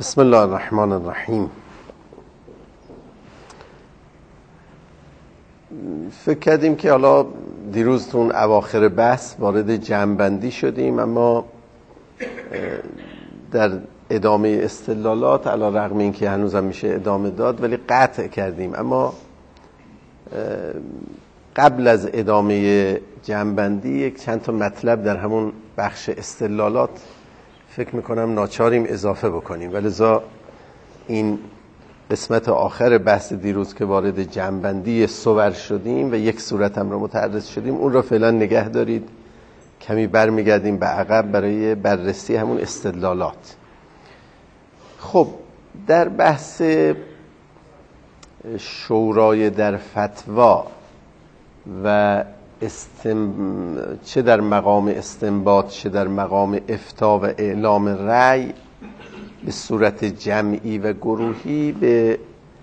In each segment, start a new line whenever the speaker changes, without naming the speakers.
بسم الله الرحمن الرحیم. فکر کردیم که حالا دیروز تو اون اواخر بحث وارد جمع‌بندی شدیم، اما در ادامه استدلالات علی رغم این که هنوزم میشه ادامه داد ولی قطع کردیم. اما قبل از ادامه جمع‌بندی یک چند تا مطلب در همون بخش استدلالات فکر میکنم ناچاریم اضافه بکنیم، ولذا این قسمت آخر بحث دیروز که وارد جمع‌بندی صور شدیم و یک صورت هم رو متعرض شدیم اون رو فعلا نگه دارید، کمی برمیگردیم به عقب برای بررسی همون استدلالات. خب در بحث شورای در فتوا و چه در مقام استنباط چه در مقام افتاء و اعلام رأی به صورت جمعی و گروهی به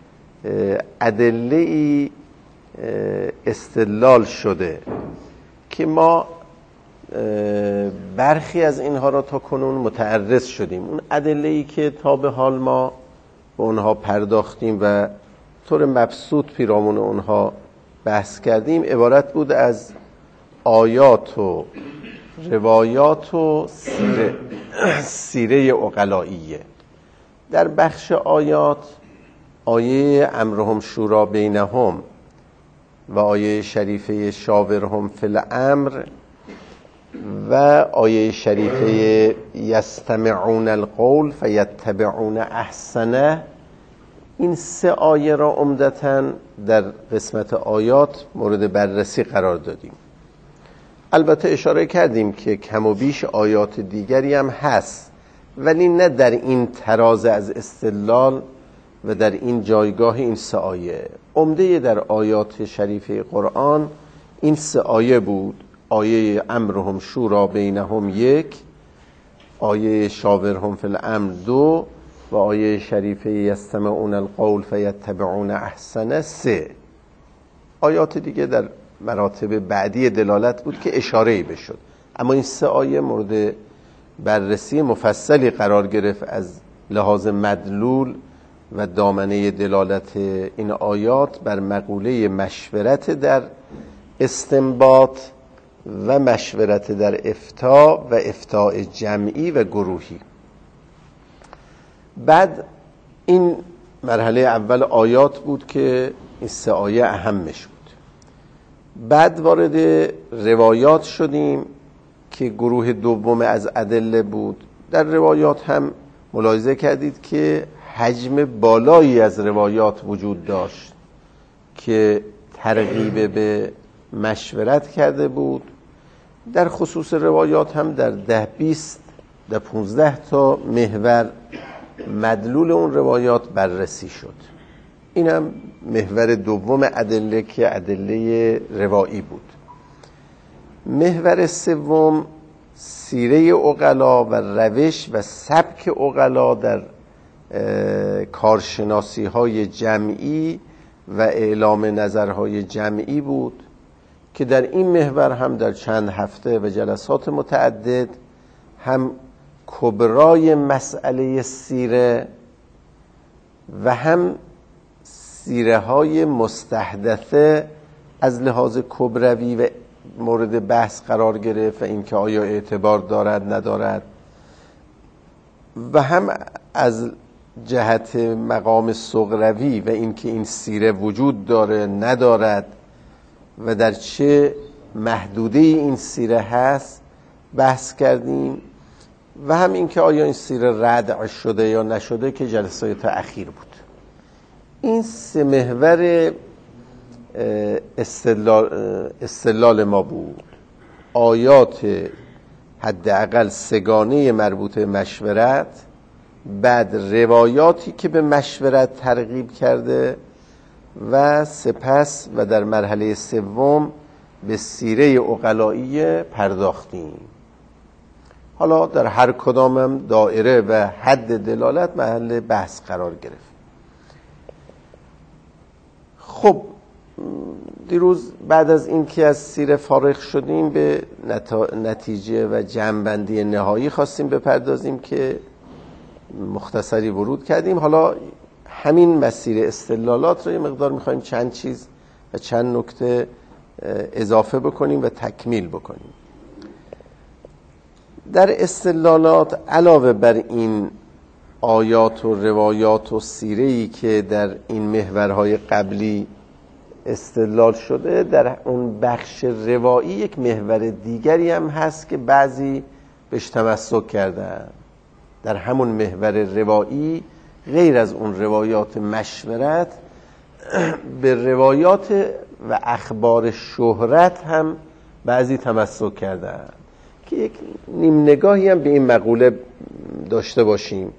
ادله‌ای استدلال شده که ما برخی از اینها را تا کنون متعرض شدیم. اون ادله‌ای که تا به حال ما به اونها پرداختیم و طور مبسوط پیرامون اونها بحث کردیم عبارت بود از آیات و روایات و سیره عقلائیه. در بخش آیات آیه امرهم شورا بینهم و آیه شریفه شاورهم فی الامر و آیه شریفه یستمعون القول فیتبعون احسنه، این سه آیه را عمدتاً در قسمت آیات مورد بررسی قرار دادیم. البته اشاره کردیم که کم و بیش آیات دیگری هم هست، ولی نه در این تراز از استدلال و در این جایگاه این سه آیه. عمده در آیات شریفه قرآن این سه آیه بود: آیه امرهم شورا بینهم 1، آیه شاورهم فی الامر 2 و آیه شریفه یستمعون القول فیتبعون احسنه 3. آیات دیگه در مراتب بعدی دلالت بود که اشاره‌ای بشد، اما این سه آیه مورد بررسی مفصلی قرار گرفت از لحاظ مدلول و دامنه دلالت این آیات بر مقوله مشورت در استنباط و مشورت در افتاء و افتاء جمعی و گروهی. بعد این مرحله اول آیات بود که این سه آیه اهمش بود. بعد وارد روایات شدیم که گروه دوم از ادله بود. در روایات هم ملاحظه کردید که حجم بالایی از روایات وجود داشت که ترغیب به مشورت کرده بود. در خصوص روایات هم در 15 تا محور مدلول اون روایات بررسی شد. این هم محور دوم ادله که ادله روایی بود. محور سوم سیره عقلا و روش و سبک عقلا در کارشناسی های جمعی و اعلام نظرهای جمعی بود که در این محور هم در چند هفته و جلسات متعدد هم کبرای مسئله سیره و هم سیره های مستحدثه از لحاظ کبروی و مورد بحث قرار گرفت و اینکه آیا اعتبار دارد ندارد، و هم از جهت مقام صغروی و اینکه این سیره وجود داره ندارد و در چه محدوده این سیره هست بحث کردیم، و هم اینکه آیا این سیره ردع شده یا نشده که جلسه تا اخیر بود. این سه محور استدلال ما بود: آیات حداقل سگانه مربوط به مشورت، بعد روایاتی که به مشورت ترغیب کرده و سپس و در مرحله سوم به سیره عقلائیه پرداختیم. حالا در هر کدامم دایره و حد دلالت محل بحث قرار گرفت. خب دیروز بعد از اینکه از سیره فارغ شدیم به نتیجه و جمع‌بندی نهایی خواستیم بپردازیم که مختصری ورود کردیم. حالا همین مسیر استدلالات رو یه مقدار میخوایم چند چیز و چند نکته اضافه بکنیم و تکمیل بکنیم. در استدلالات علاوه بر این آیات و روایات و سیره‌ای که در این محورهای قبلی استدلال شده، در اون بخش روایی یک محور دیگری هم هست که بعضی بهش تمسک کردن. در همون محور روایی غیر از اون روایات مشورت به روایات و اخبار شهرت هم بعضی تمسک کردن که یک نیم نگاهی هم به این مقوله داشته باشیم.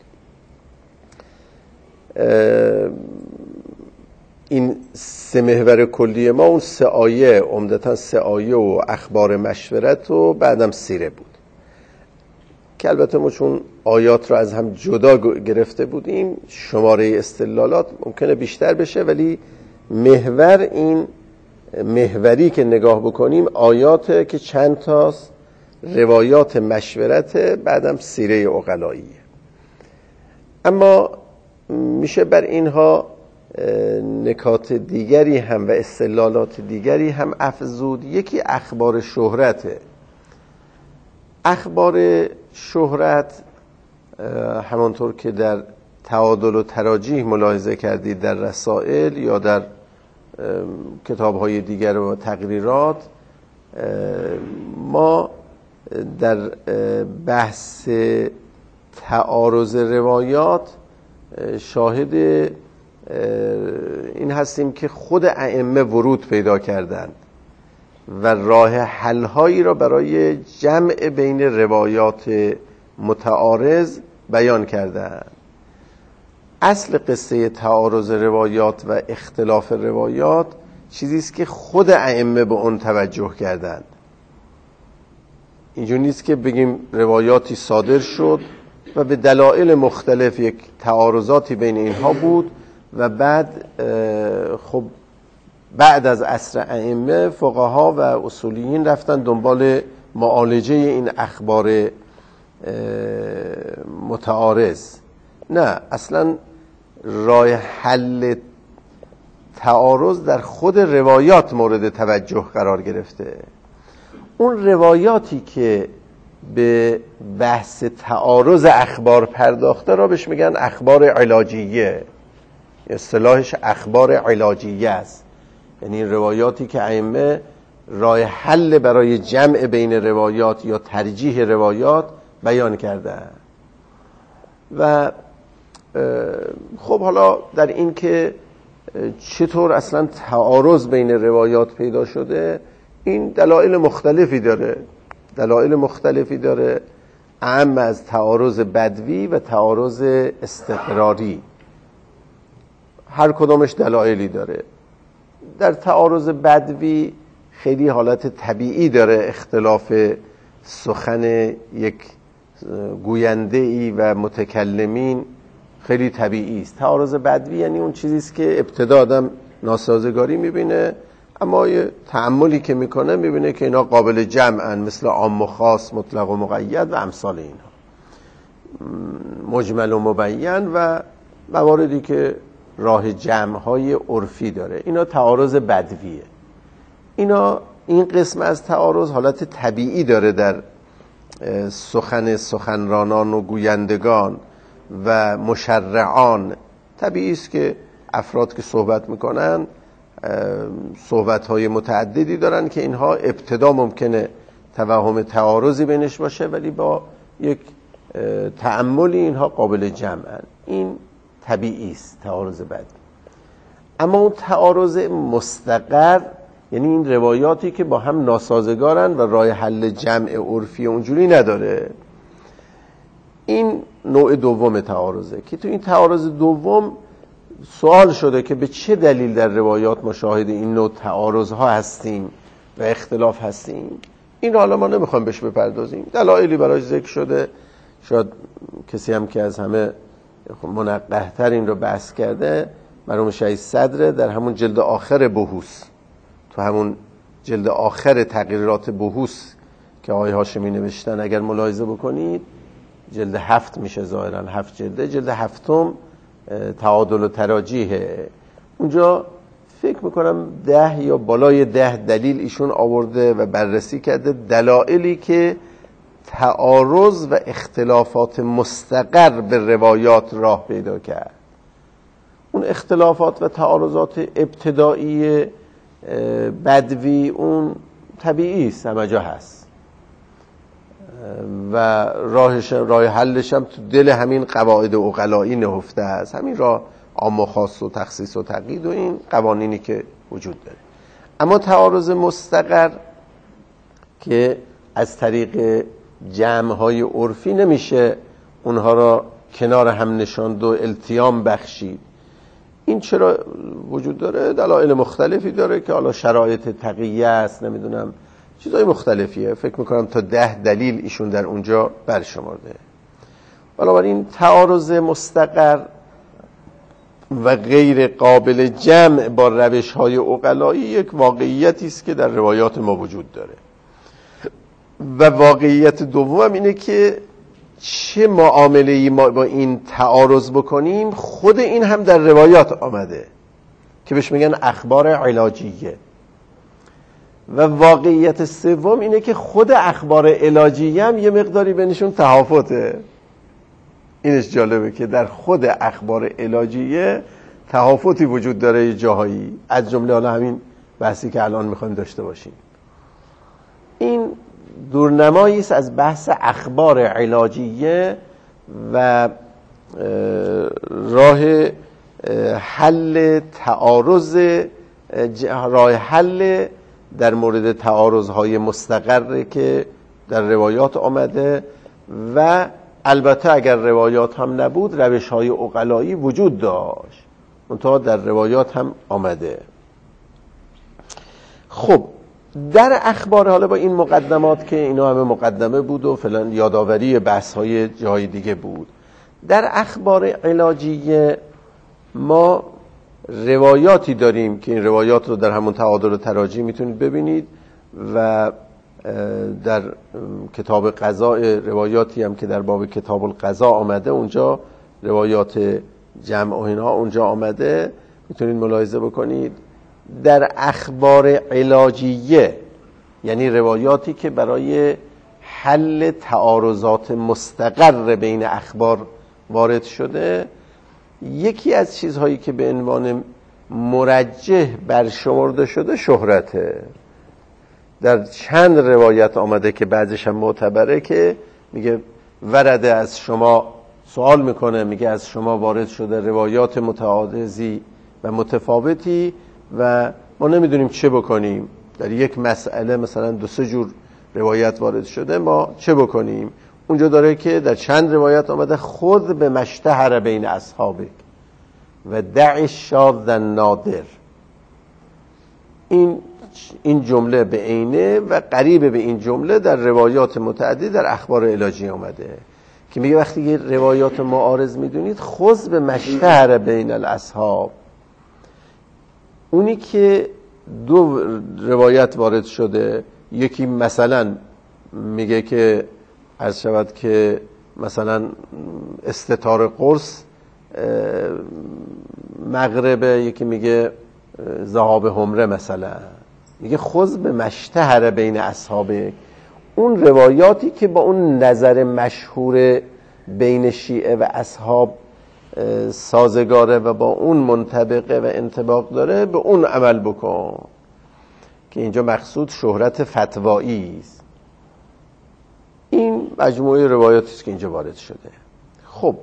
این سه محور کلی ما اون سه آیه، عمدتاً سه آیه و اخبار مشورت و بعدم سیره بود که البته ما چون آیات رو از هم جدا گرفته بودیم شماره استدلالات ممکنه بیشتر بشه، ولی محور این محوری که نگاه بکنیم آیات که چند تاست، روایات مشورت، بعدم سیره عقلاییه. اما میشه بر اینها نکات دیگری هم و استدلالات دیگری هم افزود. یکی اخبار شهرته. اخبار شهرت همانطور که در تعادل و تراجیح ملاحظه کردید در رسائل یا در کتاب‌های دیگر و تقریرات، ما در بحث تعارض روایات شاهد این هستیم که خود ائمه ورود پیدا کردند و راه حل‌هایی را برای جمع بین روایات متعارض بیان کردند. اصل قصه تعارض روایات و اختلاف روایات چیزی است که خود ائمه به اون توجه کردند. اینجور نیست که بگیم روایاتی صادر شد و به دلایل مختلف یک تعارضاتی بین اینها بود و بعد خب بعد از عصر ائمه فقها و اصولیین رفتن دنبال معالجه این اخبار متعارض. نه، اصلا راه حل تعارض در خود روایات مورد توجه قرار گرفته. اون روایاتی که به بحث تعارض اخبار پرداخته را بهش میگن اخبار علاجیه، اصطلاحش اخبار علاجیه است. یعنی روایاتی که ائمه راه حل برای جمع بین روایات یا ترجیح روایات بیان کردند. و خب حالا در این که چطور اصلا تعارض بین روایات پیدا شده، این دلایل مختلفی داره، اعم از تعارض بدوی و تعارض استقراری. هر کدامش دلایلی داره. در تعارض بدوی خیلی حالت طبیعی داره، اختلاف سخن یک گوینده ای و متکلمین خیلی طبیعی است. تعارض بدوی یعنی اون چیزی است که ابتدا آدم ناسازگاری میبینه، اما یه تأملی که میکنه میبینه که اینا قابل جمعن، مثل عام و خاص، مطلق و مقید و امثال اینها، مجمل و مبین و مواردی که راه جمع‌های عرفی داره. اینا تعارض بدویه. این قسم از تعارض حالت طبیعی داره در سخنرانان و گویندگان و مشرعان. طبیعی است که افراد که صحبت میکنن صحبت‌های متعددی دارن که اینها ابتدا ممکنه توهم تعارضی بینش باشه، ولی با یک تأملی اینها قابل جمعن. این طبیعی است تعارض بدوی. اما اون تعارض مستقر، یعنی این روایاتی که با هم ناسازگارن و راه حل جمع عرفی اونجوری نداره، این نوع دوم تعارضه که تو این تعارض دوم سوال شده که به چه دلیل در روایات مشاهد این نوع تعارض ها هستیم و اختلاف هستیم. این حالا ما نمیخوایم بهش بپردازیم، دلایلی براش ذکر شده. شاید کسی هم که از همه منقح‌تر این رو بحث کرده مرحوم شهید صدر در همون جلد آخر بحوث، تو همون جلد آخر تقریرات بحوث که آقای هاشمی نوشتن، اگر ملاحظه بکنید جلد 7 میشه ظاهرا 7 جلده، جلد 7 تعادل و تراجیحه. اونجا فکر میکنم 10 یا بالای 10 دلیل ایشون آورده و بررسی کرده، دلایلی که تعارض و اختلافات مستقر به روایات راه پیدا کرد. اون اختلافات و تعارضات ابتدایی بدوی اون طبیعی است، همه جا هست و راه حلش هم تو دل همین قواعد عقلایی نهفته است، همین راه عام و خاص و تخصیص و تقیید و این قوانینی که وجود داره. اما تعارض مستقر که از طریق جمع‌های عرفی نمیشه اونها را کنار هم نشاند و التیام بخشید. این چرا وجود داره؟ دلایل مختلفی داره که حالا شرایط تقیه است، نمیدونم چیزای مختلفیه، فکر میکنم تا 10 دلیل ایشون در اونجا برشمرده. بنابراین تعارض مستقر و غیر قابل جمع با روش‌های عقلایی یک واقعیتی است که در روایات ما وجود داره. و واقعیت دوم اینه که چه معامله‌ای ما با این تعارض بکنیم، خود این هم در روایات آمده که بهش میگن اخبار علاجیه. و واقعیت سوم اینه که خود اخبار علاجیه هم یه مقداری بینشون تفاوته. اینش جالبه که در خود اخبار علاجیه تفاوتی وجود داره یه جاهایی، از جمله حالا همین بحثی که الان میخوایم داشته باشیم. این دورنمایی است از بحث اخبار علاجیه و راه حل تعارض، راه حل در مورد تعارض‌های مستقره که در روایات آمده و البته اگر روایات هم نبود روش‌های عقلایی وجود داشت، منتها در روایات هم آمده. خب در اخبار، حالا با این مقدمات که اینا همه مقدمه بود و فلان یادآوری بحث‌های جای دیگه بود، در اخبار علاجیه ما روایاتی داریم که این روایات رو در همون تعادل و تراجیح میتونید ببینید و در کتاب قضاء روایاتی هم که در باب کتاب القضاء آمده، اونجا روایات جمع و اینها اونجا آمده، میتونید ملاحظه بکنید. در اخبار علاجیه یعنی روایاتی که برای حل تعارضات مستقر بین اخبار وارد شده، یکی از چیزهایی که به عنوان مرجح برشمرده شده شهرته. در چند روایت آمده که بعضیش هم معتبره که میگه ورده از شما، سوال میکنه میگه از شما وارد شده روایات متعارضی و متفاوتی و ما نمیدونیم چه بکنیم. در یک مسئله مثلا 2-3 جور روایت وارد شده، ما چه بکنیم؟ اونجا داره که در چند روایت آمده خود به مشتهر بین اصحابک و دع الشاذ النادر. این جمله به عینه و قریب به این جمله در روایات متعدد در اخبار علاجی آمده که میگه وقتی یه روایات معارض میدونید خود به مشتهر بین الاصحاب، اونی که 2 روایت وارد شده، یکی مثلا میگه که عرض شود که مثلا استتار قرص مغربه، یکی میگه ذهاب حمره، مثلا میگه خذ به مشتهر بین اصحابه. اون روایاتی که با اون نظر مشهور بین شیعه و اصحاب سازگاره و با اون منطبقه و انطباق داره، به اون عمل بکن، که اینجا مقصود شهرت فتوایی است. این مجموعه روایاتی است که اینجا وارد شده. خب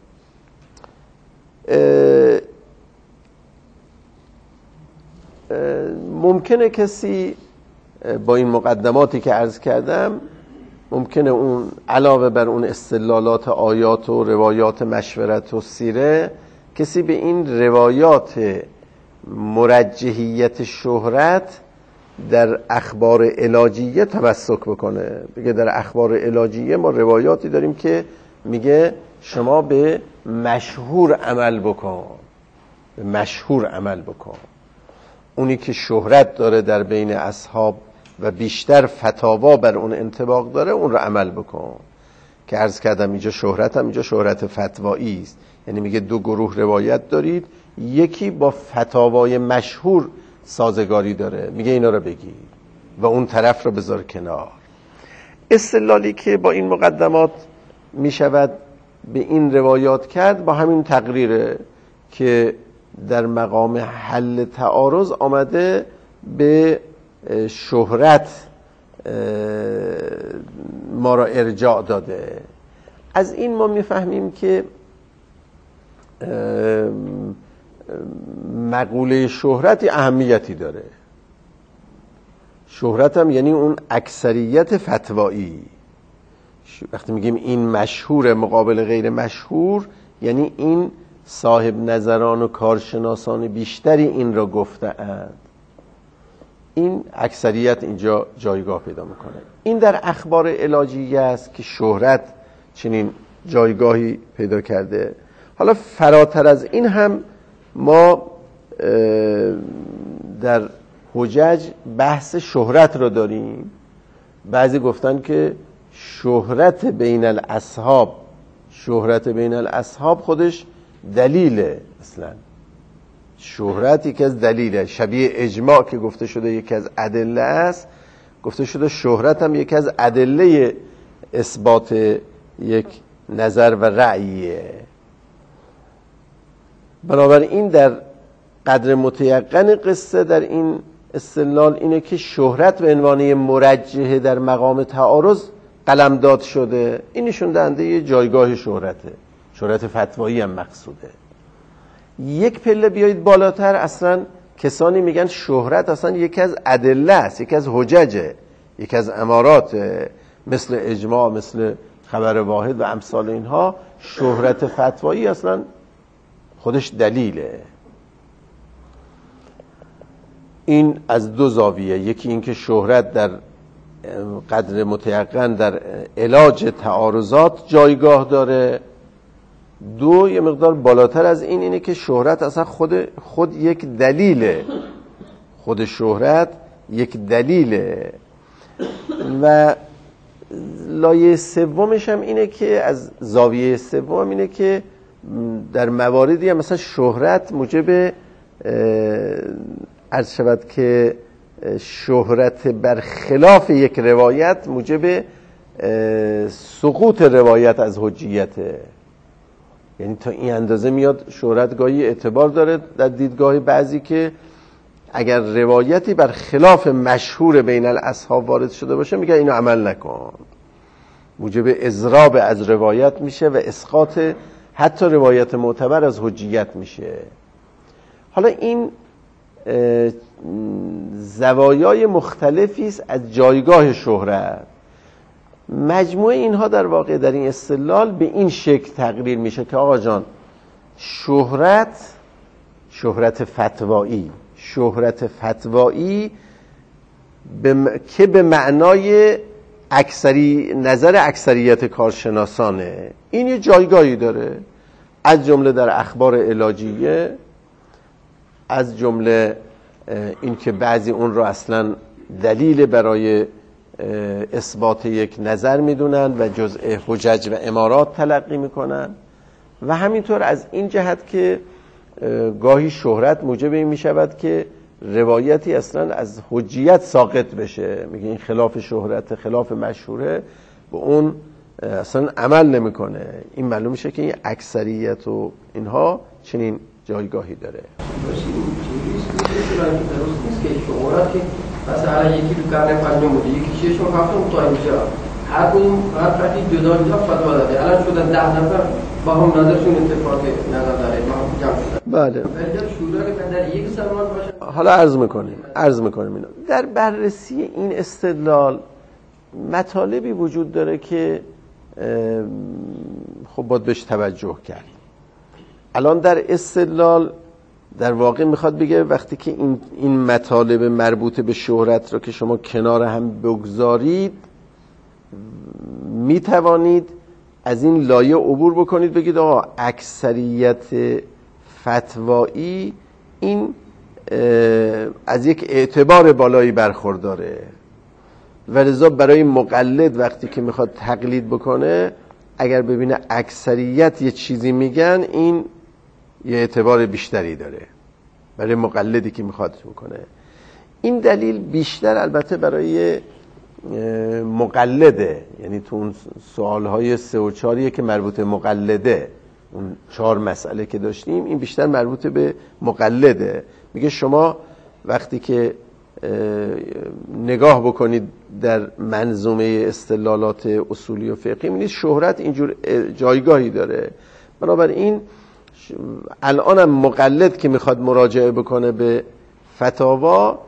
ممکنه کسی با این مقدماتی که عرض کردم، ممکنه اون علاوه بر اون استدلالات آیات و روایات مشورت و سیره، کسی به این روایات مرجحیت شهرت در اخبار علاجیه تمسک بکنه، بگه در اخبار علاجیه ما روایاتی داریم که میگه شما به مشهور عمل بکن، به مشهور عمل بکن، اونی که شهرت داره در بین اصحاب و بیشتر فتاوا بر اون انطباق داره اون رو عمل بکن. که عرض کردم اینجا شهرت هم اینجا شهرت فتوایی است، یعنی میگه دو گروه روایت دارید، یکی با فتاوای مشهور سازگاری داره، میگه اینا رو بگی و اون طرف رو بذار کنار. استدلالی که با این مقدمات میشود به این روایات کرد با همین تقریره که در مقام حل تعارض آمده به شهرت ما را ارجاع داده. از این ما میفهمیم که مقوله شهرت اهمیتی داره. شهرت هم یعنی اون اکثریت فتوایی. وقتی میگیم این مشهور مقابل غیر مشهور، یعنی این صاحب نظران و کارشناسان بیشتری این را گفته‌اند. این اکثریت اینجا جایگاه پیدا میکنه. این در اخبار علاجیه است که شهرت چنین جایگاهی پیدا کرده. حالا فراتر از این هم ما در حجج بحث شهرت رو داریم. بعضی گفتن که شهرت بین الاصحاب خودش دلیله. اصلا شهرت یکی از دلیله، شبیه اجماع که گفته شده یکی از ادله است، گفته شده شهرت هم یکی از ادله اثبات یک نظر و رأیه. بنابراین در قدر متیقن قصه در این استدلال اینه که شهرت به عنوان مرجحه در مقام تعارض قلمداد شده. این نشون دهنده یه جایگاه شهرته، شهرت فتوایی هم مقصوده. یک پله بیایید بالاتر، اصلا کسانی میگن شهرت اصلا یکی از ادله است، یکی از حججه، یکی از امارات، مثل اجماع، مثل خبر واحد و امثال اینها. شهرت فتوایی اصلا خودش دلیله. این از دو زاویه، یکی این که شهرت در قدر متیقن در علاج تعارضات جایگاه داره. دو، یه مقدار بالاتر از این اینه که شهرت اصلا خود یک دلیله، خود شهرت یک دلیله. و لایه سومش هم اینه که از زاویه سوم اینه که در مواردی هم مثلا شهرت موجب عرض شود که شهرت بر خلاف یک روایت موجب سقوط روایت از حجیته. یعنی تا این اندازه میاد شهرت گاهی اعتبار داره در دیدگاه بعضی که اگر روایتی بر خلاف مشهور بین الاصحاب وارد شده باشه میگه اینو عمل نکن، موجب اضراب از روایت میشه و اسقاط حتی روایت معتبر از حجیت میشه. حالا این زوایای مختلفی است از جایگاه شهرت. مجموعه اینها در واقع در این استدلال به این شکل تقریر میشه که آقا جان، شهرت فتوایی که به معنای نظر اکثریت کارشناسانه، این یه جایگاهی داره، از جمله در اخبار علاجیه، از جمله این که بعضی اون رو اصلا دلیل برای اثبات یک نظر میدونن و جزء حجج و امارات تلقی میکنن. و همینطور از این جهت که گاهی شهرت موجب این میشود که روایتی اصلا از حجیت ساقط بشه، میگه این خلاف شهرت، خلاف مشهوره، به اون اصلا عمل نمیکنه. این معلوم میشه که این اکثریت و اینها چنین جایگاهی داره.
مثلا یکی تو قرن پنجم بوده، یکی ششم هفتم تا اینجا، هر فردی جدا فتوا داده. الان شدن 10 نفر با هم نظرشون اتفاق نظر داره، ما هم جمع شدن.
بله.
اگر شورا که در یک زمان باشه.
حالا عرض میکنیم اینو. در بررسی این استدلال مطالبی وجود داره که خب باید بهش توجه کرد. الان در استدلال در واقع میخواد بگه وقتی که این مطالب مربوط به شهرت رو که شما کنار هم بگذارید، میتوانید از این لایه عبور بکنید، بگید آقا اکثریت فتوایی این از یک اعتبار بالایی برخورداره و لذا برای مقلد وقتی که میخواد تقلید بکنه اگر ببینه اکثریت یه چیزی میگن این یه اعتبار بیشتری داره برای مقلدی که میخواد بکنه. این دلیل بیشتر البته برای مقلده، یعنی تو اون سوالهای 3 و 4 که مربوط به مقلده، اون 4 مسئله که داشتیم این بیشتر مربوط به مقلده. میگه شما وقتی که نگاه بکنید در منظومه استدلالات اصولی و فقهی می‌بینید شهرت اینجور جایگاهی داره. بنابراین الانم مقلد که میخواد مراجعه بکنه به فتاوا،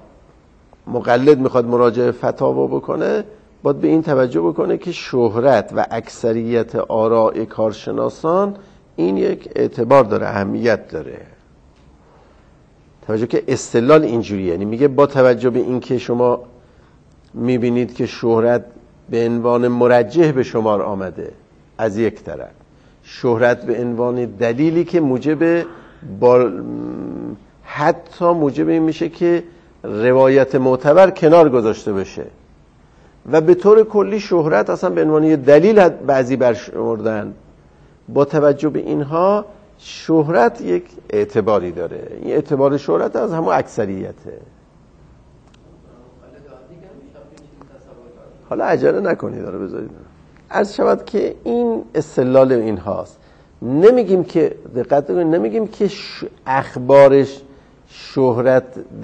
بکنه باید به این توجه بکنه که شهرت و اکثریت آراء کارشناسان این یک اعتبار داره، اهمیت داره. توجه که استدلال اینجوریه، یعنی میگه با توجه به این که شما میبینید که شهرت به عنوان مرجح به شمار آمده از یک طرف، شهرت به عنوان دلیلی که حتی موجب این میشه که روایت معتبر کنار گذاشته بشه و به طور کلی شهرت اصلا به عنوان یه دلیل بعضی برشمردن. با توجه به اینها شهرت یک اعتباری داره. این اعتبار شهرت از همون اکثریته. حالا عجله نکنید، داره بذارید عرض شود که این استدلال این هاست. نمیگیم که دقت کنید، نمیگیم که اخبارش شهرت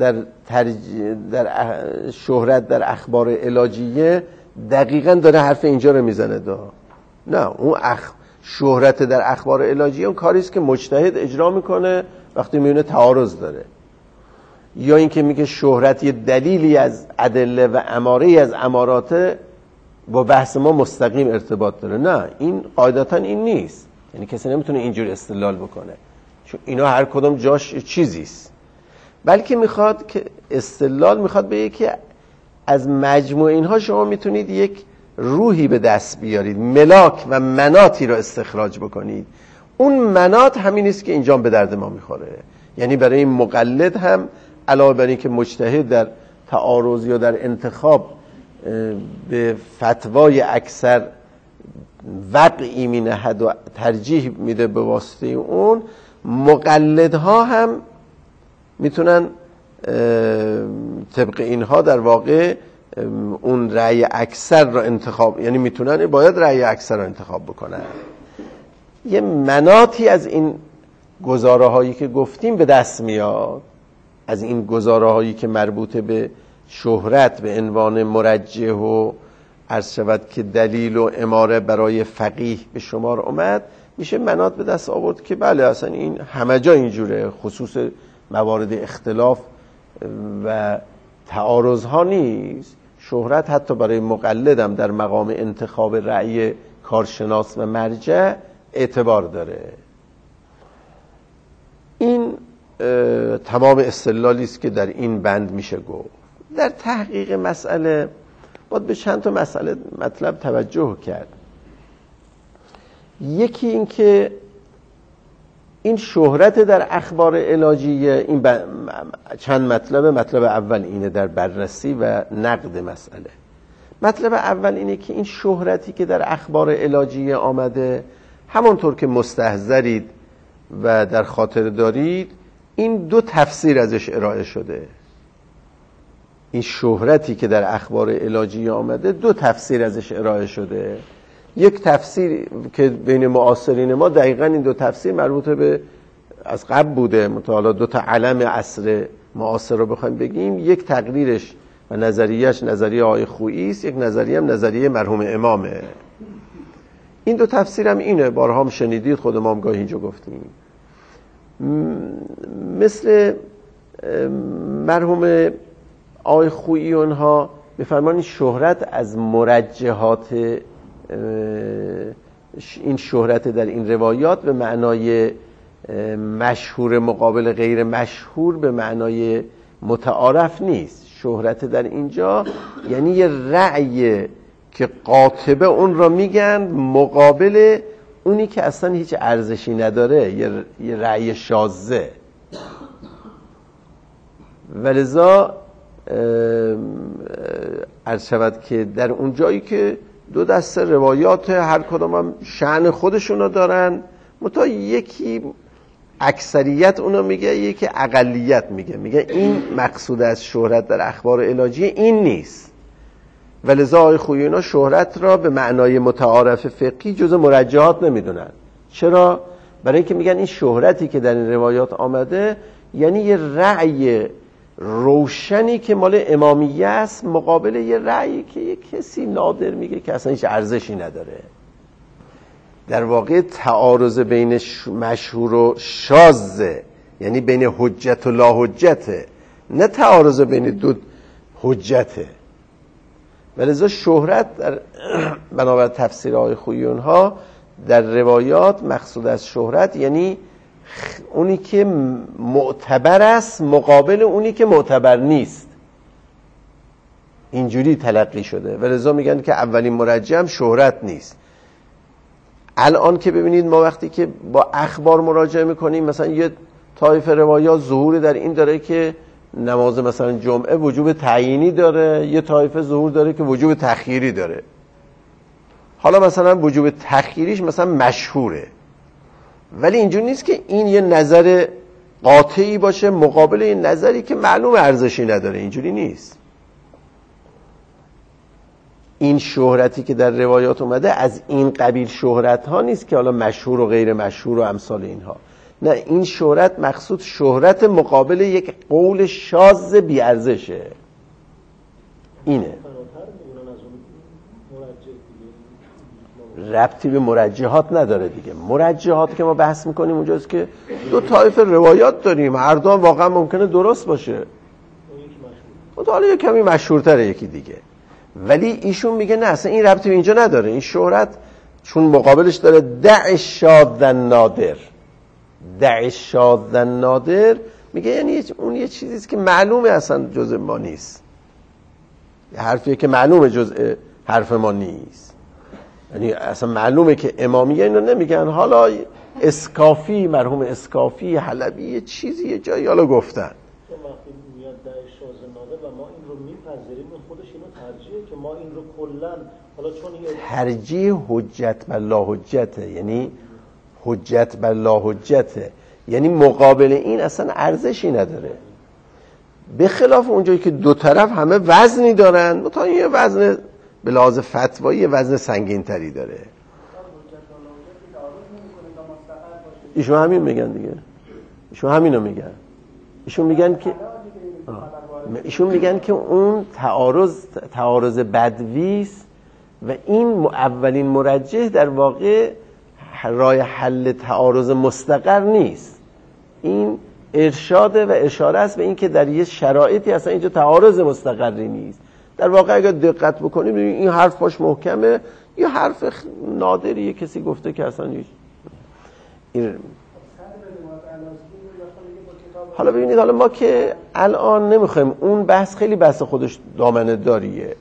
در اخبار علاجیه دقیقاً داره حرف اینجا رو میزنه. نه، اون شهرت در اخبار علاجیه اون کاریست که مجتهد اجرا میکنه وقتی میونه تعارض داره، یا اینکه میگه شهرت یه دلیلی از ادله و اماره‌ای از امارات با بحث ما مستقیم ارتباط داره. نه، این قاعدتاً این نیست. یعنی کسی نمیتونه اینجور استدلال بکنه، چون اینا هر کدوم جاش چیزیست. بلکه میخواد که استدلال میخواد بگه که از مجموع اینها شما میتونید یک روحی به دست بیارید، ملاک و مناطی رو استخراج بکنید. اون مناط همین است که اینجا به درد ما میخوره. یعنی برای این مقلد هم علاوه بر این که مجتهد در تعارض یا در انتخاب به فتوای اکثر وقعی مینهد و ترجیح میده به واسطه اون، مقلدها هم میتونن طبق اینها در واقع اون رأی اکثر را انتخاب، یعنی میتونن باید رأی اکثر را انتخاب بکنن. یه مناطی از این گزاره هایی که گفتیم به دست میاد، از این گزاره هایی که مربوط به شهرت به عنوان مرجح و عرض شود که دلیل و اماره برای فقیه به شمار اومد، میشه مناط به دست آورد که بله اصلا این همه جا اینجوره، خصوص موارد اختلاف و تعارض ها نیست. شهرت حتی برای مقلدم در مقام انتخاب رأی کارشناس و مرجع اعتبار داره. این تمام استدلالی است که در این بند میشه گفت. در تحقیق مسئله باید به چند تا مطلب توجه کرد. یکی این که این شهرت در اخبار علاجیه، این چند مطلب. مطلب اول اینه در بررسی و نقد مسئله. مطلب اول اینه که این شهرتی که در اخبار علاجیه آمده، همونطور که مستحضرید و در خاطر دارید، این 2 تفسیر ازش ارائه شده. این شهرتی که در اخبار علاجیه آمده 2 تفسیر ازش ارائه شده. یک تفسیر که بین معاصرین ما دقیقاً این 2 تفسیر مربوط به از قبل بوده، متعالی 2 تا علم عصر معاصر رو بخوایم بگیم، یک تقریرش و نظریهش نظریه آقای خویی است، یک نظریه هم نظریه مرحوم امامه. این 2 تفسیر هم اینه، بارها هم شنیدید، خود ما هم گاهی اینجا گفتیم. مثل مرحوم آقای خویی اونها می‌فرمایند شهرت از مرجحات، این شهرت در این روایات به معنای مشهور مقابل غیر مشهور به معنای متعارف نیست. شهرت در اینجا یعنی یه رأی که قاطبه اون را میگن مقابل اونی که اصلا هیچ ارزشی نداره، یه رأی شاذه. ولذا عرض شود که در اون جایی که دو دسته روایات، هر کدام هم شأن خودشونو دارن، منتها یکی اکثریت اونو میگه، یکی اقلیت میگه این مقصود از شهرت در اخبار علاجی این نیست. ولذا آقای خویی اینا شهرت را به معنای متعارف فقهی جز مرجحات نمیدونن. چرا؟ برای اینکه میگن این شهرتی که در این روایات آمده یعنی یه رأی روشنی که مال امامیه است مقابل یه رأیی که یه کسی نادر میگه که اصلا هیچ ارزشی نداره. در واقع تعارض بین مشهور و شاذه، یعنی بین حجت و لا حجته، نه تعارض بین دو حجته. ولذا شهرت در بنابر تفسیر آقای خویی اونها در روایات مقصود از شهرت یعنی اونی که معتبر است مقابل اونی که معتبر نیست. اینجوری تلقی شده. ولذا میگن که اولین مرجح شهرت نیست. الان که ببینید ما وقتی که با اخبار مراجعه میکنیم، مثلا یه طایفه روایات ظهور در این داره که نماز مثلا جمعه وجوب تعیینی داره، یه طایفه ظهور داره که وجوب تخییری داره. حالا مثلا وجوب تخییریش مثلا مشهوره، ولی اینجوری نیست که این یه نظر قاطعی باشه مقابل یه نظری که معلوم ارزشی نداره. اینجوری نیست. این شهرتی که در روایات اومده از این قبیل شهرت ها نیست که حالا مشهور و غیر مشهور و امثال اینها. نه، این شهرت مقصود شهرت مقابل یک قول شاذ بی ارزشه. اینه. ربطی به مرجحات نداره دیگه. مرجحات که ما بحث میکنیم اونجاست که دو طایفه روایات داریم، هر دو واقعا ممکنه درست باشه، حالا یک کمی مشهورتره یکی دیگه. ولی ایشون میگه نه، اصلا این ربطی به اینجا نداره. این شهرت چون مقابلش داره دع شاذ نادر. دع شاذ نادر میگه یعنی اون یه چیزیست که معلومه اصلا جزء ما نیست، یه حرفیه که معلومه جزء حرف ما نیست. یعنی اصلا معلومه که امامیه اینو نمیگن. حالا اسکافی، مرحوم اسکافی حلبی یه چیزی یه جایی حالا گفتن.
وقتی میاد دع شاذ نادر و ما این رو میپذیریم، خودش اینو ترجیحه که ما این رو کلا حالا چون
ترجیح حجت بر لا حجته، یعنی حجت بر لا حجته، یعنی مقابل این اصلا ارزشی نداره. به خلاف اونجایی که دو طرف همه وزنی دارن، تا یه وزن به لحاظ فتوایی یه وزن سنگین تری داره. ایشون همین میگن دیگه. ایشون همینو میگن. ایشون میگن که اون تعارض بدویست و این اولین مرجح در واقع راه حل تعارض مستقر نیست. این ارشاده و اشاره است به این که در یه شرایطی اصلا اینجا تعارض مستقری نیست. در واقع اگر دقت بکنیم این حرف باش محکمه، یه حرف نادریه کسی گفته که اصلا نیست. حالا ببینید، حالا ما که الان نمیخوایم، اون بحث خیلی بحث خودش دامنه داریه.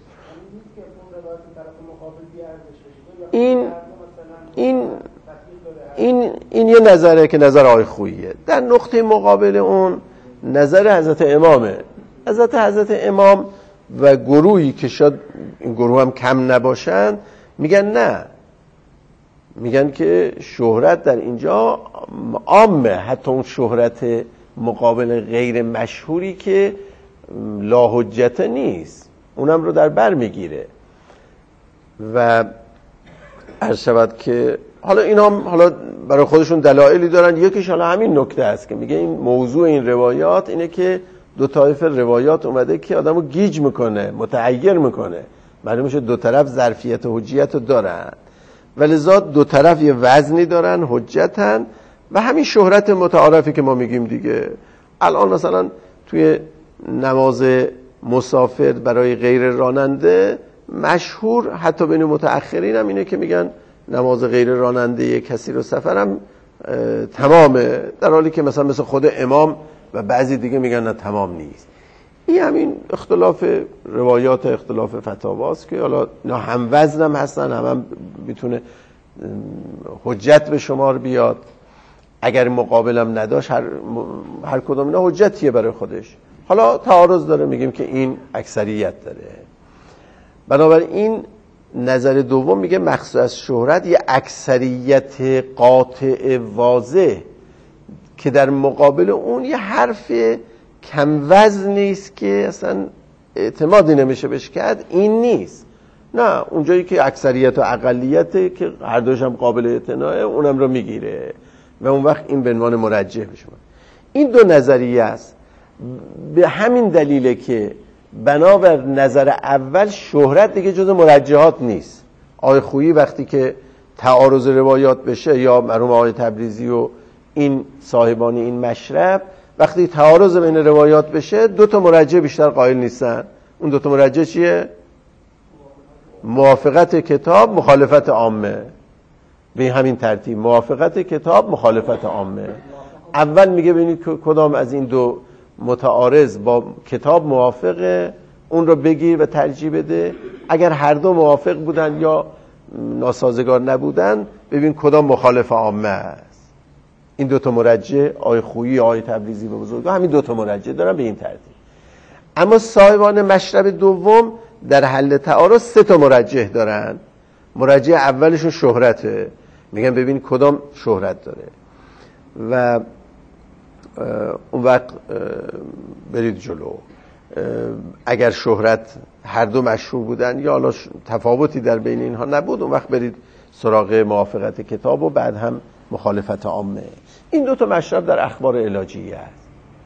این یه نظره که نظر آقای خوییه. در نقطه مقابل اون نظر حضرت امامه. حضرت امام و گروهی که شاید این گروه هم کم نباشن میگن نه، میگن که شهرت در اینجا عامه، حتی اون شهرت مقابل غیر مشهوری که لا حجت نیست اونم رو در بر میگیره. و عرض شود که حالا اینا هم حالا برای خودشون دلایلی دارن. یکیش حالا همین نکته است که میگه این موضوع این روایات اینه که دو طایفه روایات اومده که آدمو گیج میکنه، متعیر میکنه. معلوم میشه دو طرف ظرفیت و حجیت رو دارن، ولذا دو طرف یه وزنی دارن، حجتن. و همین شهرت متعارفی که ما میگیم دیگه. الان مثلا توی نماز مسافر برای غیر راننده مشهور حتی بین متأخرین هم اینه که میگن نماز غیر راننده کسی رو سفرم تمامه، در حالی که مثلا مثل خود امام و بعضی دیگه میگن نه تمام نیست. این همین اختلاف روایات، اختلاف فتاواست که حالا اینا هم وزن هم هستن، هم میتونه حجت به شمار بیاد. اگر مقابلم نداشت هر کدوم اینا حجتیه برای خودش. حالا تعارض داره، میگیم که این اکثریت داره. بنابراین نظر دوم میگه مقصود از شهرت یه اکثریت قاطع واضح که در مقابل اون یه حرف کم وزن نیست که اصلا اعتمادی نمیشه بهش کرد، این نیست. نه، اونجایی که اکثریت و اقلیته که هر دوش هم قابل اعتناعه اونم رو میگیره و اون وقت این به عنوان مرجح بشه. این دو نظریه است. به همین دلیله که بنابر نظر اول شهرت دیگه جز مرجحات نیست. آقای خویی وقتی که تعارض روایات بشه یا مرحوم آقای تبریزی و این صاحبان این مشرب وقتی تعارض بین روایات بشه دو تا مرجح بیشتر قائل نیستن. اون دو تا مرجح چیه؟ موافقت کتاب، مخالفت عامه. به همین ترتیب موافقت کتاب، مخالفت عامه. اول میگه ببینید کدام از این دو متعارض با کتاب موافقه، اون رو بگیر و ترجیح بده. اگر هر دو موافق بودن یا ناسازگار نبودن ببین کدام مخالف عامه است. این دو تا مرجح آقای خویی آقای تبریزی به بزرگوار همین دو تا مرجح دارن به این ترتیب. اما صاحبان مشرب دوم در حل تعارض سه تا مرجح دارن. مرجح اولشون شهرته، میگن ببین کدام شهرت داره و اون وقت برید جلو. اگر شهرت هر دو مشهور بودن یا حالا تفاوتی در بین اینها نبود اون وقت برید سراغ موافقت کتاب و بعد هم مخالفت عامه. این دو تا مشرب در اخبار علاجیه است.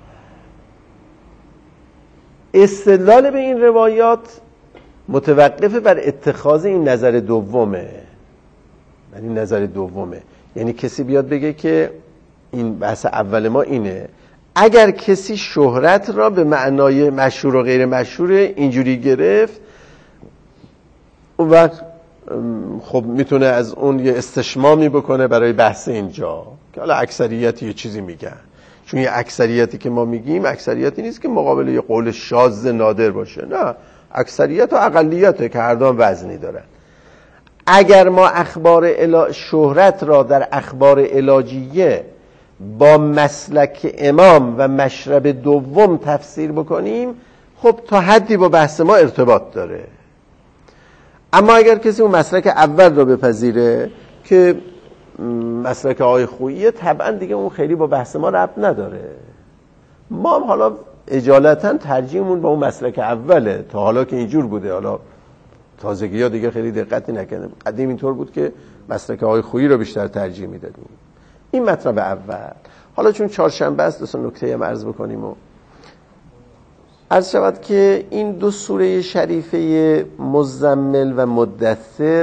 استدلال به این روایات متوقف بر اتخاذ این نظر دومه. یعنی نظر دومه یعنی کسی بیاد بگه که این بحث اول ما اینه، اگر کسی شهرت را به معنای مشهور و غیر مشهور اینجوری گرفت اون وقت خب میتونه از اون یه استشمامی بکنه برای بحث اینجا که حالا اکثریتی یه چیزی میگن، چون یه اکثریتی که ما میگیم اکثریتی نیست که مقابل یه قول شاذ نادر باشه، نه، اکثریت و اقلیته که هر دو وزنی دارن. اگر ما اخبار شهرت را در اخبار علاجیه با مسلک امام و مشرب دوم تفسیر بکنیم خب تا حدی با بحث ما ارتباط داره. اما اگر کسی اون مسلک اول رو بپذیره که مسلک آقای خوییه طبعا دیگه اون خیلی با بحث ما ربط نداره. ما هم حالا اجالتا ترجیحمون با اون مسلک اوله، تا حالا که اینجور بوده، حالا تازگی ها دیگه خیلی دقتی نکردیم، قدیم اینطور بود که مسلک آقای خویی رو بیشتر ترجیح میدادیم. این مطلب اول. حالا چون چهارشنبه است دوستان نکته هم عرض بکنیم و عرض شود که این دو سوره شریفه مزمل و مدثر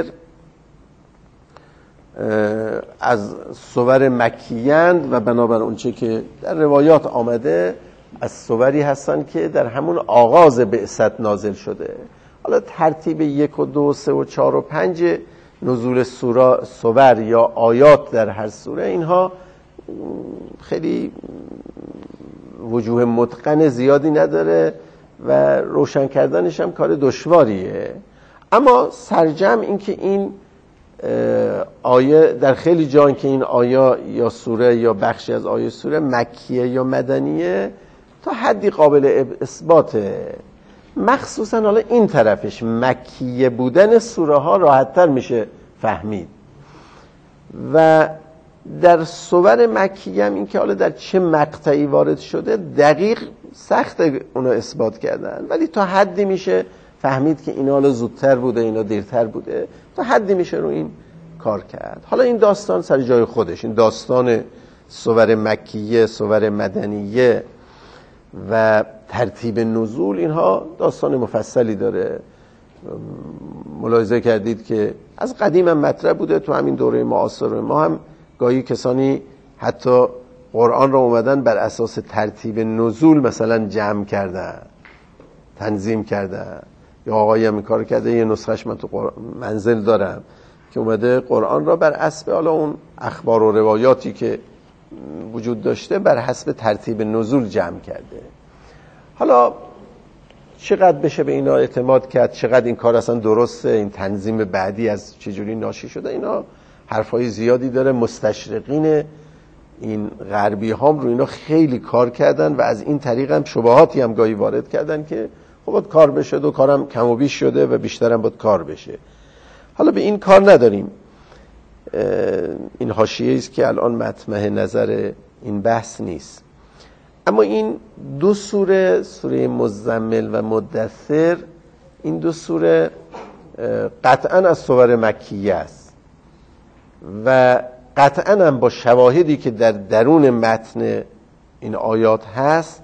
از سور مکیند و بنابر اونچه که در روایات آمده از سوری هستن که در همون آغاز بعثت نازل شده. حالا ترتیب 1 و 2 و 3 و 4 و 5 نزول سور یا آیات در هر سوره اینها خیلی وجوه متقن زیادی نداره و روشن کردنش هم کار دشواریه. اما سرجم این که این آیه در خیلی جا که این آیه یا سوره یا بخشی از آیه سوره مکیه یا مدنیه تا حدی قابل اثباته. مخصوصا حالا این طرفش مکیه بودن سوره ها راحت‌تر میشه فهمید و در سور مکیه هم این که حالا در چه مقطعی وارد شده دقیق سخت اونو اثبات کردن، ولی تا حدی میشه فهمید که اینا حالا زودتر بوده اینا دیرتر بوده، تا حدی میشه رو این کار کرد. حالا این داستان سر جای خودش، این داستان سور مکیه سور مدنیه و ترتیب نزول اینها داستان مفصلی داره. ملاحظه کردید که از قدیم هم مطرح بوده، تو همین دوره معاصر ما هم گاهی کسانی حتی قرآن را اومدن بر اساس ترتیب نزول مثلا جمع کردن تنظیم کردن، یا آقایی هم این کار کرده، یه نسخش من تو منزل دارم که اومده قرآن را بر حسب حالا اون اخبار و روایاتی که وجود داشته بر حسب ترتیب نزول جمع کرده. حالا چقدر بشه به اینا اعتماد کرد، چقدر این کار اصلا درسته، این تنظیم بعدی از چجوری ناشی شده، اینا حرفای زیادی داره. مستشرقین این غربی هم رو اینا خیلی کار کردن و از این طریق هم شبهاتی هم گاهی وارد کردن که خب باید کار بشه، دو کارم کم و بیش شده و بیشترم باید کار بشه. حالا به این کار نداریم، این حاشیه‌ای است که الان مطمع نظر این بحث نیست. اما این دو سوره، سوره مزمل و مدثر، این دو سوره قطعاً از سور مکیه است و قطعاً هم با شواهدی که در درون متن این آیات هست،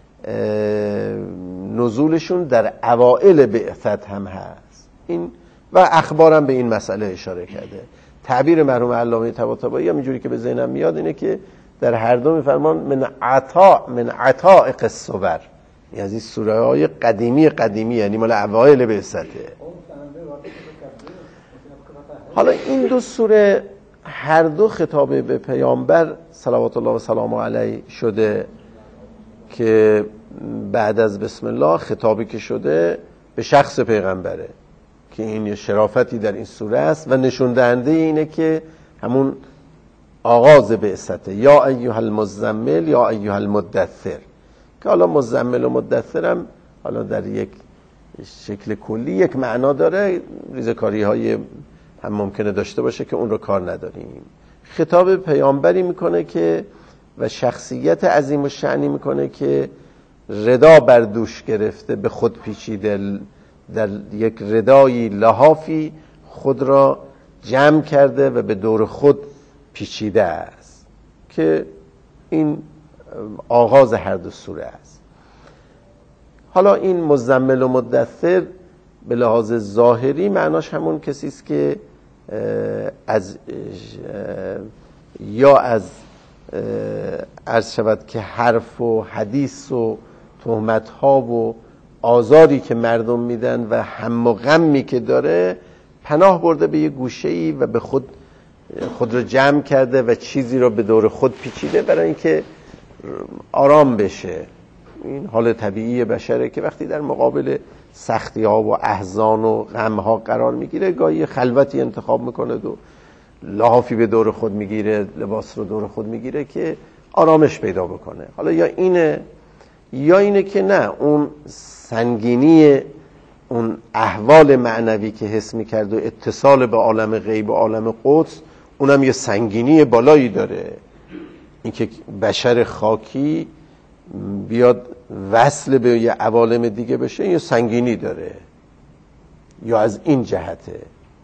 نزولشون در اوائل بعثت هم هست. این و اخبارم به این مسئله اشاره کرده. تعبیر مرحوم علامه طباطبایی هم اینجوری که به ذهنم میاد اینه که در هر دو میفرمان من عطائق الصور، یعنی از این سوره های قدیمی یعنی مال اوائل بعثته. حالا این دو سوره هر دو خطاب به پیامبر صلوات الله و سلامه علیه شده که بعد از بسم الله خطابی که شده به شخص پیغمبره که این شرافتی در این سوره است و نشون دهنده اینه که همون آغاز بعثته، یا ایها المزمل یا ایها المدثر، که حالا مزمل و مدثر هم حالا در یک شکل کلی یک معنا داره، ریزکاری های هم ممکنه داشته باشه که اون رو کار نداریم. خطاب پیامبری میکنه که و شخصیت عظیم و شأنی میکنه که ردا بر دوش گرفته، به خود پیچیده، در یک ردایی لحافی خود را جمع کرده و به دور خود پیچیده است، که این آغاز هر دو سوره است. حالا این مزمل و مدثر به لحاظ ظاهری معناش همون کسی است که از عرض شود که حرف و حدیث و تهمت ها و آزاری که مردم میدن و هم و غمی که داره پناه برده به یه گوشه‌ای و به خود رو جمع کرده و چیزی رو به دور خود پیچیده برای اینکه آرام بشه. این حال طبیعی بشره که وقتی در مقابل سختی ها و احزان و غم ها قرار میگیره گاهی خلوتی انتخاب میکنه و لحافی به دور خود میگیره، لباس رو دور خود میگیره که آرامش پیدا بکنه. حالا یا اینه که نه، اون سنگینی اون احوال معنوی که حس میکرد و اتصال به عالم غیب و عالم قدس، اونم یه سنگینی بالایی داره. اینکه بشر خاکی بیاد وصل به یه عوالم دیگه بشه یه سنگینی داره، یا از این جهته.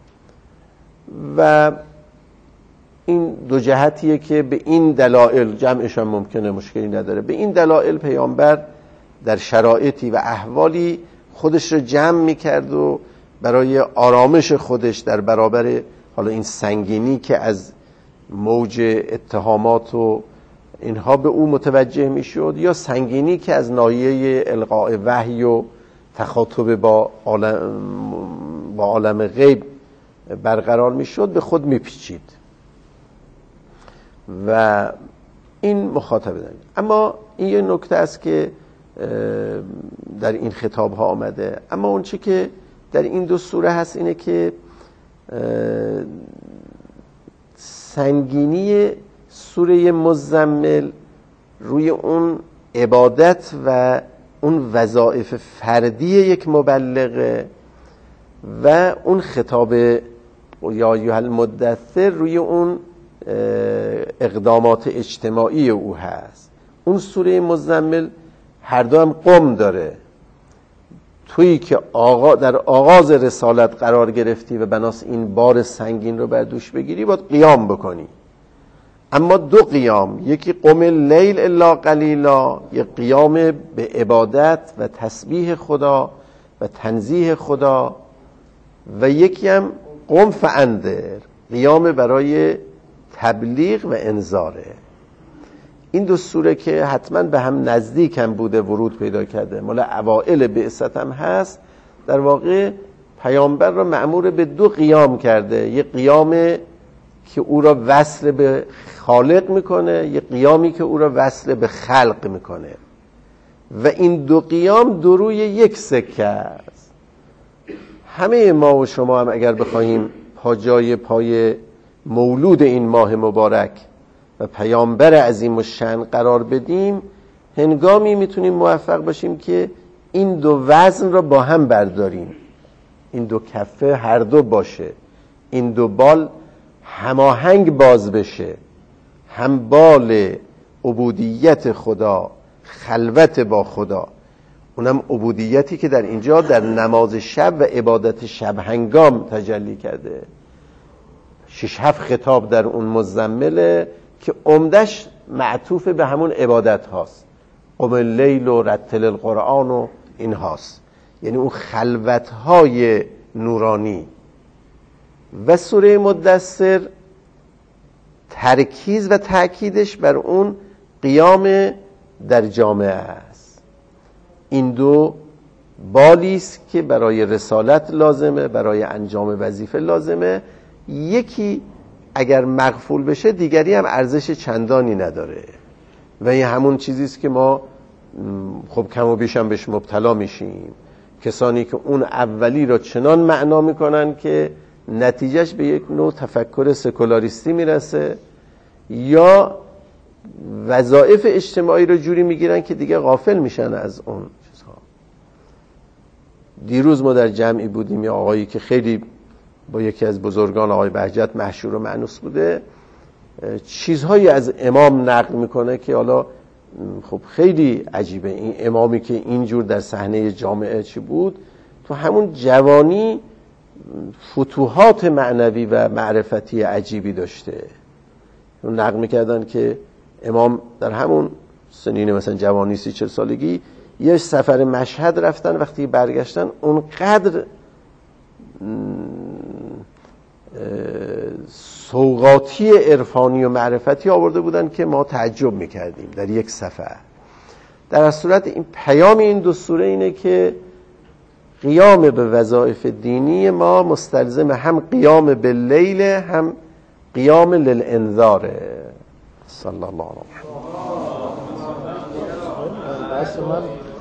و این دو جهتیه که به این دلایل، جمعش هم ممکنه مشکلی نداره، به این دلایل پیامبر در شرایطی و احوالی خودش رو جمع میکرد و برای آرامش خودش در برابر حالا این سنگینی که از موج اتهامات و اینها به او متوجه میشد، یا سنگینی که از ناحیه القاء وحی و تخاطب با عالم غیب برقرار میشد، به خود میپیچید و این مخاطبه داریم. اما این یه نکته است که در این خطاب ها آمده. اما اون چی که در این دو سوره هست اینه که سنگینی سوره مزمل روی اون عبادت و اون وظایف فردی یک مبلغه و اون خطاب یا ایها المدثر روی اون اقدامات اجتماعی او هست. اون سوره مزمل هر دو هم قم داره. تویی که در آغاز رسالت قرار گرفتی و بناس این بار سنگین رو بر دوش بگیری، باید قیام بکنی. اما دو قیام، یکی قم اللیل الا قلیلا، یک قیام به عبادت و تسبیح خدا و تنزیه خدا، و یکی هم قم فانذر، قیام برای تبلیغ و انذاره. این دو سوره که حتما به هم نزدیک هم بوده، ورود پیدا کرده، مال اوائل بعثت هم هست، در واقع پیامبر را مأمور به دو قیام کرده. یک قیام که او را وصل به خالق میکنه، یک قیامی که او را وصل به خلق میکنه، و این دو قیام دو روی یک سکه است. همه ما و شما هم اگر بخواهیم جای پای مولود این ماه مبارک و پیامبر عظیم الشأن قرار بدیم، هنگامی میتونیم موفق باشیم که این دو وزن را با هم برداریم، این دو کفه هر دو باشه، این دو بال هماهنگ باز بشه، هم بال عبودیت خدا، خلوت با خدا، اونم عبودیتی که در اینجا در نماز شب و عبادت شب هنگام تجلی کرده. 6-7 خطاب در اون مزمله که عمدش معطوف به همون عبادت هاست، قم اللیل و رتل القرآن و این هاست، یعنی اون خلوت های نورانی. و سوره مدثر ترکیز و تأکیدش بر اون قیام در جامعه است. این دو بالی است که برای رسالت لازمه، برای انجام وظیفه لازمه. یکی اگر مغفول بشه دیگری هم ارزش چندانی نداره و این همون چیزی است که ما خب کم و بیش هم بهش مبتلا میشیم. کسانی که اون اولی را چنان معنا میکنن که نتیجهش به یک نوع تفکر سکولاریستی میرسه، یا وظایف اجتماعی رو جوری میگیرن که دیگه غافل میشن از اون چیزها. دیروز ما در جمعی بودیم، یا آقایی که خیلی با یکی از بزرگان آقای بهجت مشهور و مأنوس بوده، چیزهایی از امام نقل میکنه که حالا خب خیلی عجیبه. این امامی که اینجور در صحنه جامعه چی بود، تو همون جوانی فتوحات معنوی و معرفتی عجیبی داشته. نقل میکردن که امام در همون سنین مثلا جوانی 30-40 سالگی یه سفر مشهد رفتن، وقتی برگشتن اونقدر سوغاتی عرفانی و معرفتی آورده بودن که ما تعجب میکردیم در یک سفر. در صورت این پیام این دو سوره اینه که قیام به وظایف دینی ما مستلزم هم قیام باللیل هم قیام للانذاره. صلی الله علیه و
بحث من